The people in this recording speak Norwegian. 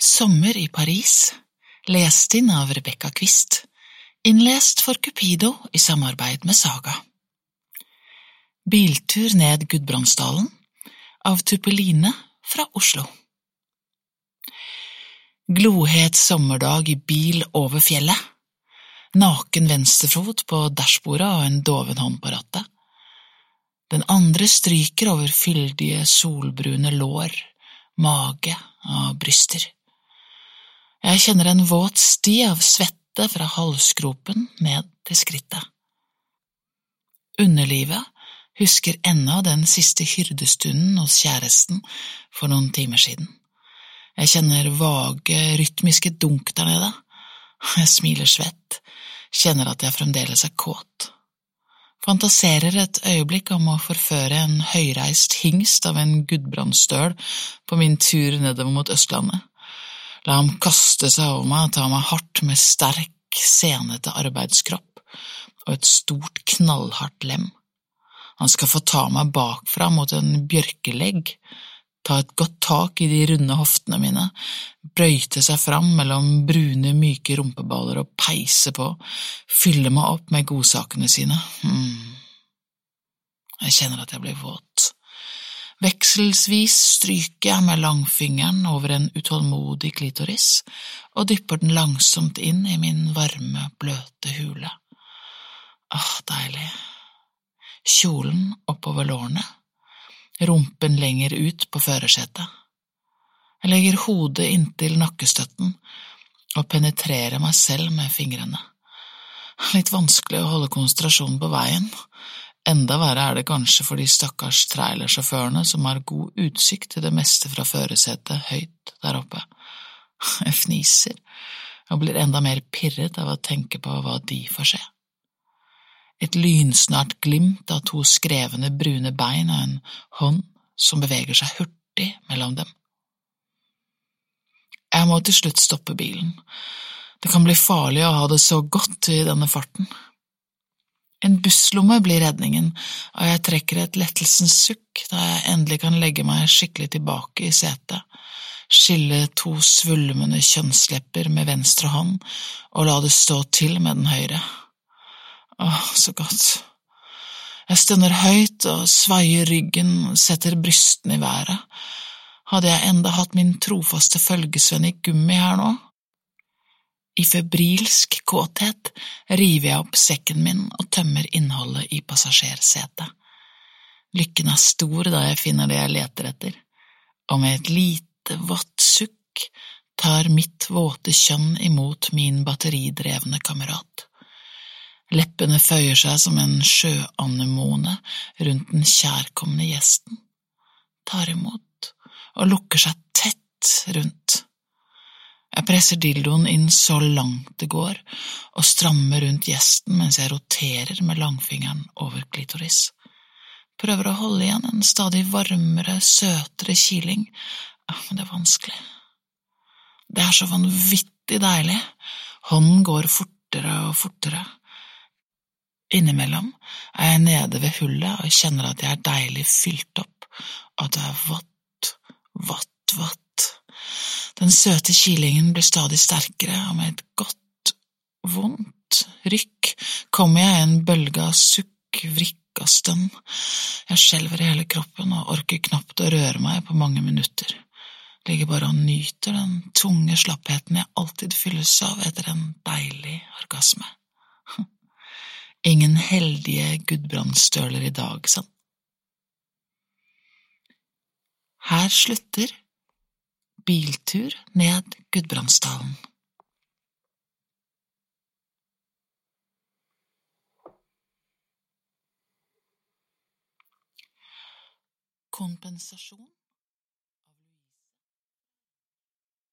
Sommer i Paris, lest inn av Rebecca Quist, innlest for Cupido i samarbeid med Saga. Biltur ned Gudbrandsdalen av Tuppeline fra Oslo. Glohet sommerdag i bil over fjellet, naken venstrefot på dashbordet og en doven hånd på rattet. Den andre stryker over fyldige, solbrune lår, mage og bryster. Jeg kjenner en våt sti av svette fra halsgropen ned til skrittet. Underlivet husker ennå den siste hyrdestunden hos kjæresten for noen timer siden. Jeg kjenner vage, rytmiske dunk der nede. Jeg smiler svett, kjenner at jeg fremdeles er kåt. Fantaserer et øyeblikk om å forføre en høyreist hingst av en Gudbrandsdøl på min tur nedover mot Østlandet. La ham kaste seg over meg og ta meg hardt med sterk, senete arbeidskropp og et stort, knallhardt lem. Han skal få ta meg bakfra mot en bjørkelegg, ta et godt tak i de runde hoftene mine, brøyte seg fram mellom brune, myke rumpeballer og peise på, fylle meg opp med godsakene sine. Jeg kjenner at jeg blir våt. Vekselsvis stryker jeg med langfingeren over en utålmodig klitoris og dypper den langsomt inn i min varme, bløte hule. Deilig. Kjolen oppover lårene, rumpen lenger ut på førersetet. Jeg legger hodet inntil nakkestøtten og penetrerer meg selv med fingrene. Litt vanskelig å holde konsentrasjonen på veien. Enda verre er det kanskje for de stakkars trailersjåførene som har god utsikt til det meste fra førersetet høyt der oppe. Jeg fniser og blir enda mer pirret av å tenke på hva de får se. Et lynsnart glimt av to skrevne brune bein og en hånd som beveger seg hurtig mellom dem. Jeg må til slutt stoppe bilen. Det kan bli farlig å ha det så godt i denne farten. En busslomme blir redningen, og jeg trekker et lettelsens sukk da jeg endelig kan legge meg skikkelig tilbake i setet, skille to svulmende kjønnslepper med venstre hånd og la det stå til med den høyre. Så godt. Jeg stønner høyt og svaier ryggen, setter brystene i været. Hadde jeg enda hatt min trofaste følgesvenn i gummi her nå? I febrilsk kåthet river jeg opp sekken min og tømmer innholdet i passasjersetet. Lykken er stor da jeg finner det jeg leter etter, og med et lite, vått sukk tar mitt våte kjønn imot min batteridrevne kamerat. Leppene føyer seg som en sjøanemone rundt den kjærkomne gjesten, tar imot og lukker seg tett rundt. Jeg presser dildoen inn så langt det går og strammer rundt gjesten mens jeg roterer med langfingeren over klitoris. Prøver å holde igjen en stadig varmere, søtere kiling, men det er vanskelig. Det er så vanvittig deilig. Hånden går fortere og fortere. Innimellom er jeg nede ved hullet og kjenner at jeg er deilig fylt opp, og at det er vatt. Den søte kilingen blir stadig sterkere, og med et godt, vondt rykk kommer jeg i en bølge av sukk, vrikk og stønn. Jeg skjelver i hele kroppen og orker knapt å røre meg på mange minutter. Ligger bare og nyter den tunge slappheten jeg alltid fylles av etter en deilig orgasme. Ingen heldige Gudbrandsdøler i dag, sant? Her slutter biltur ned Gudbrandsdalen. Kompensasjon